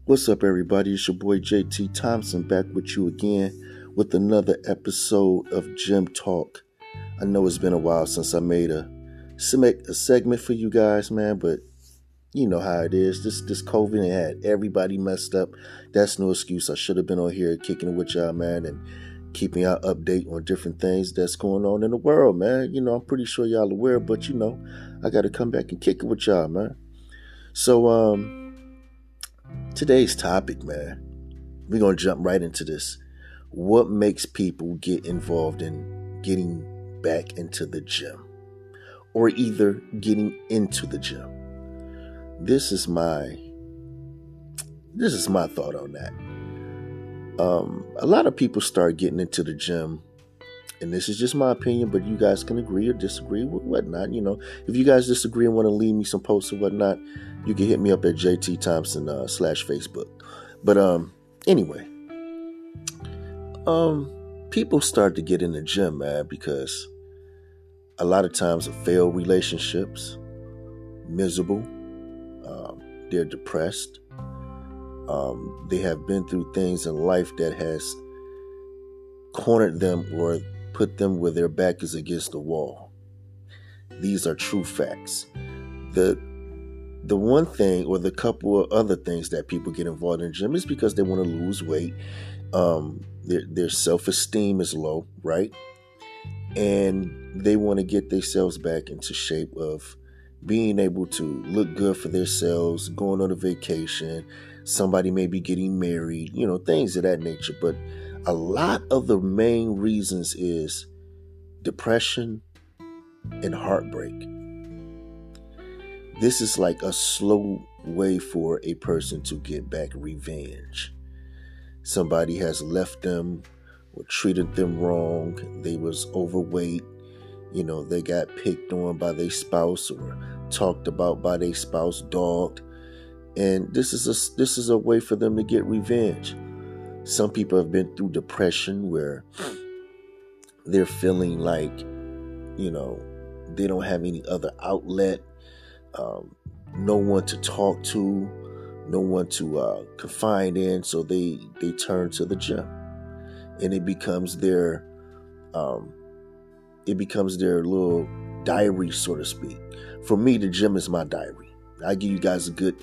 What's up, everybody? It's your boy JT Thompson back with you again with another episode of Gym Talk. I know it's been a while since I made a segment for you guys, man, but you know how it is. This COVID had everybody messed up. That's no excuse. I should have been on here kicking it with y'all, man, and keeping y'all update on different things that's going on in the world, man. I'm pretty sure y'all aware, but I got to come back and kick it with y'all, man. So, today's topic, man, we're going to jump right into this. What makes people get involved in getting back into the gym or either getting into the gym? This is my thought on that. A lot of people start getting into the gym, and this is just my opinion, but you guys can agree or disagree with whatnot. If you guys disagree and want to leave me some posts or whatnot, you can hit me up at JT Thompson /Facebook. But anyway, people start to get in the gym, man, because a lot of times of failed relationships, miserable, they're depressed. They have been through things in life that has cornered them or put them where their back is against the wall. These are true facts. The one thing or the couple of other things that people get involved in the gym is because they want to lose weight. Their self-esteem is low, right? And they want to get themselves back into shape of being able to look good for themselves, going on a vacation. Somebody may be getting married, things of that nature. But a lot of the main reasons is depression and heartbreak. This is like a slow way for a person to get back revenge. Somebody has left them or treated them wrong. They was overweight. They got picked on by their spouse or talked about by their spouse, dogged. And this is a way for them to get revenge. Some people have been through depression where they're feeling like, they don't have any other outlet, no one to talk to, no one to confide in, so they turn to the gym, and it becomes their little diary, so to speak. For me, the gym is my diary. I give you guys a good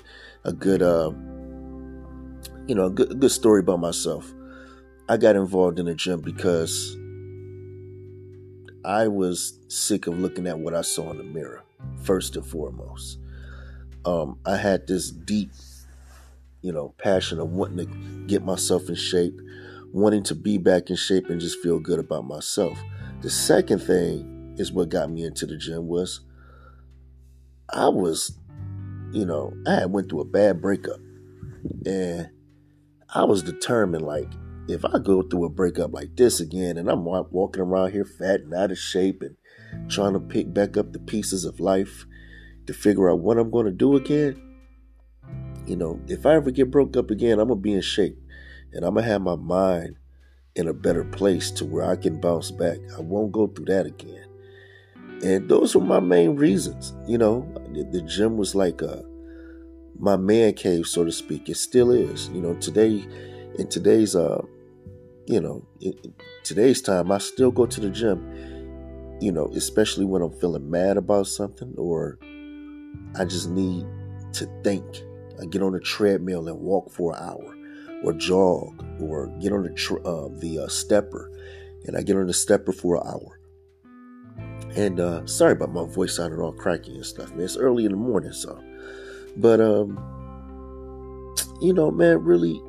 story about myself. I got involved in the gym because I was sick of looking at what I saw in the mirror, first and foremost. I had this deep, passion of wanting to get myself in shape, wanting to be back in shape and just feel good about myself. The second thing is what got me into the gym was I had went through a bad breakup, and I was determined, like, if I go through a breakup like this again and I'm walking around here fat and out of shape and trying to pick back up the pieces of life to figure out what I'm going to do again, if I ever get broke up again, I'm going to be in shape and I'm going to have my mind in a better place to where I can bounce back. I won't go through that again. And those were my main reasons. The gym was like my man cave, so to speak. It still is. In today's time, I still go to the gym, especially when I'm feeling mad about something or I just need to think. I get on the treadmill and walk for an hour or jog or get on the stepper, and I get on the stepper for an hour. And sorry about my voice sounding all cracky and stuff, man. It's early in the morning, so. But, man, really,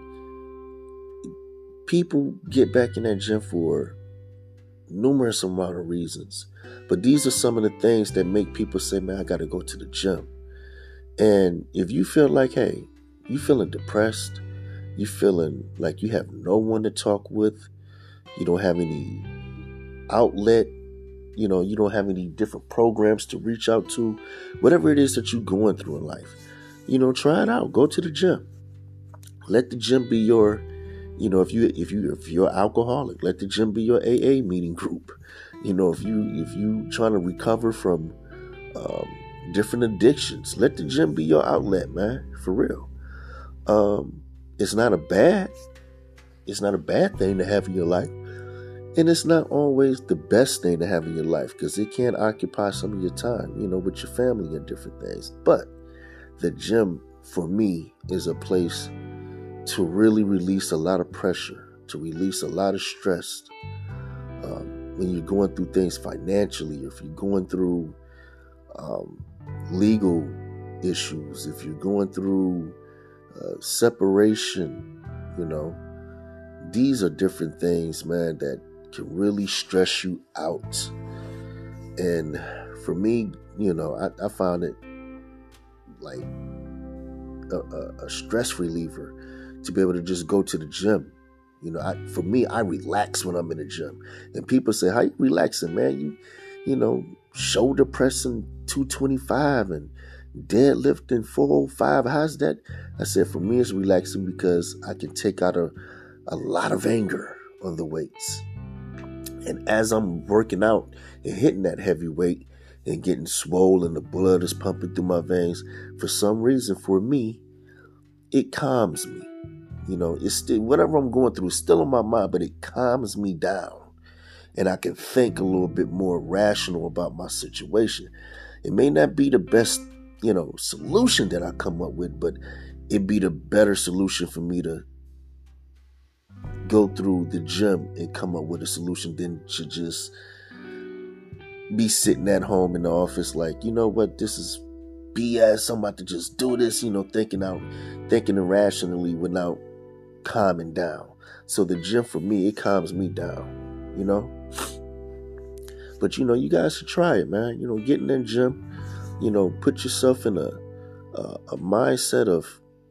people get back in that gym for numerous amount of reasons. But these are some of the things that make people say, man, I got to go to the gym. And if you feel like, hey, you feeling depressed, you feeling like you have no one to talk with, you don't have any outlet, you don't have any different programs to reach out to, whatever it is that you're going through in life, try it out. Go to the gym. Let the gym be your, if you're an alcoholic, let the gym be your AA meeting group. If you trying to recover from different addictions, let the gym be your outlet, man, for real. It's not a bad thing to have in your life. And it's not always the best thing to have in your life, because it can occupy some of your time, with your family and different things. But the gym, for me, is a place to really release a lot of pressure, to release a lot of stress. When you're going through things financially, if you're going through legal issues, if you're going through separation, these are different things, man, that can really stress you out. And for me, I found it like a stress reliever to be able to just go to the gym. For me, I relax when I'm in the gym. And people say, how you relaxing, man? You shoulder pressing 225 and deadlifting 405. How's that? I said, for me, it's relaxing because I can take out a lot of anger on the weights. And as I'm working out and hitting that heavy weight and getting swollen, the blood is pumping through my veins, for some reason, for me, it calms me. It's still, whatever I'm going through is still in my mind, but it calms me down. And I can think a little bit more rational about my situation. It may not be the best, solution that I come up with, but it'd be the better solution for me to go through the gym and come up with a solution than to just be sitting at home in the office like, what, this is BS. I'm about to just do this, thinking irrationally without calming down. So the gym, for me, it calms me down, But, you guys should try it, man. Get in that gym, put yourself in a mindset of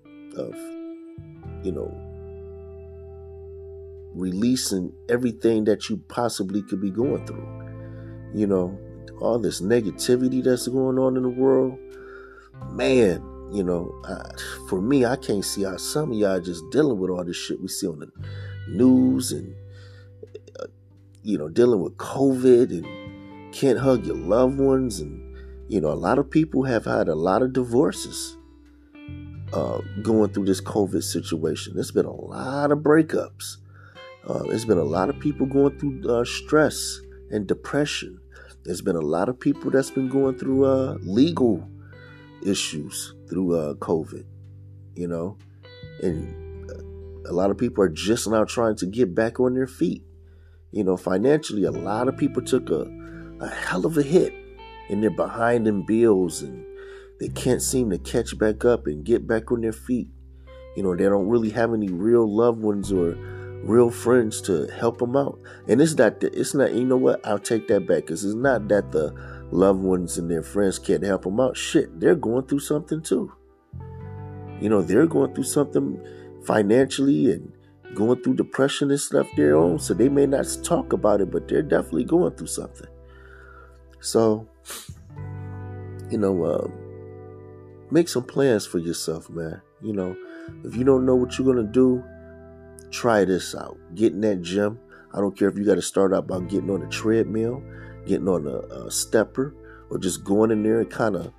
releasing everything that you possibly could be going through. All this negativity that's going on in the world, man, for me, I can't see how some of y'all just dealing with all this shit we see on the news and, dealing with COVID and can't hug your loved ones. And, a lot of people have had a lot of divorces going through this COVID situation. There's been a lot of breakups. There's been a lot of people going through stress and depression. There's been a lot of people that's been going through legal issues through COVID, and a lot of people are just now trying to get back on their feet. Financially, a lot of people took a hell of a hit, and they're behind in bills, and they can't seem to catch back up and get back on their feet. They don't really have any real loved ones or real friends to help them out. And it's not, you know what? I'll take that back, because it's not that the loved ones and their friends can't help them out. Shit, they're going through something too. They're going through something financially and going through depression and stuff their own. So they may not talk about it, but they're definitely going through something. So, make some plans for yourself, man. If you don't know what you're going to do, try this out. Get in that gym. I don't care if you got to start out by getting on a treadmill, getting on a stepper, or just going in there and kind of,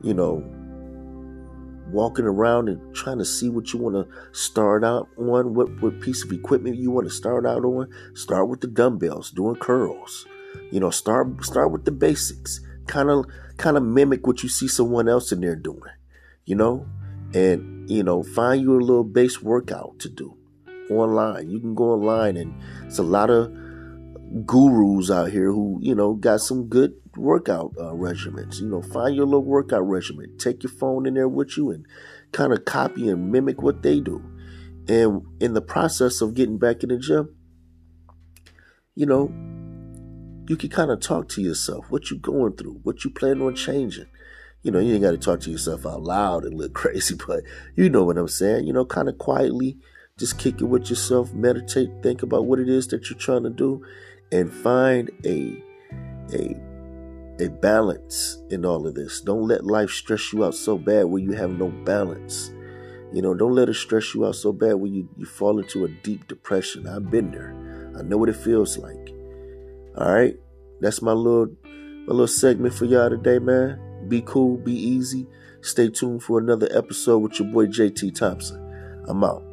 walking around and trying to see what you want to start out on, what piece of equipment you want to start out on. Start with the dumbbells, doing curls. Start with the basics. Kind of mimic what you see someone else in there doing, and, find you a little base workout to do online. You can go online, and it's a lot of gurus out here who, got some good workout regimens. Find your little workout regimen. Take your phone in there with you and kind of copy and mimic what they do. And in the process of getting back in the gym, you can kind of talk to yourself, what you going through, what you plan on changing. You ain't got to talk to yourself out loud and look crazy, but you know what I'm saying. Kind of quietly, just kick it with yourself, meditate, think about what it is that you're trying to do, and find a balance in all of this. Don't let life stress you out so bad where you have no balance. Don't let it stress you out so bad where you fall into a deep depression. I've been there. I know what it feels like. All right, that's my little segment for y'all today, man. Be cool, be easy. Stay tuned for another episode with your boy JT Thompson. I'm out.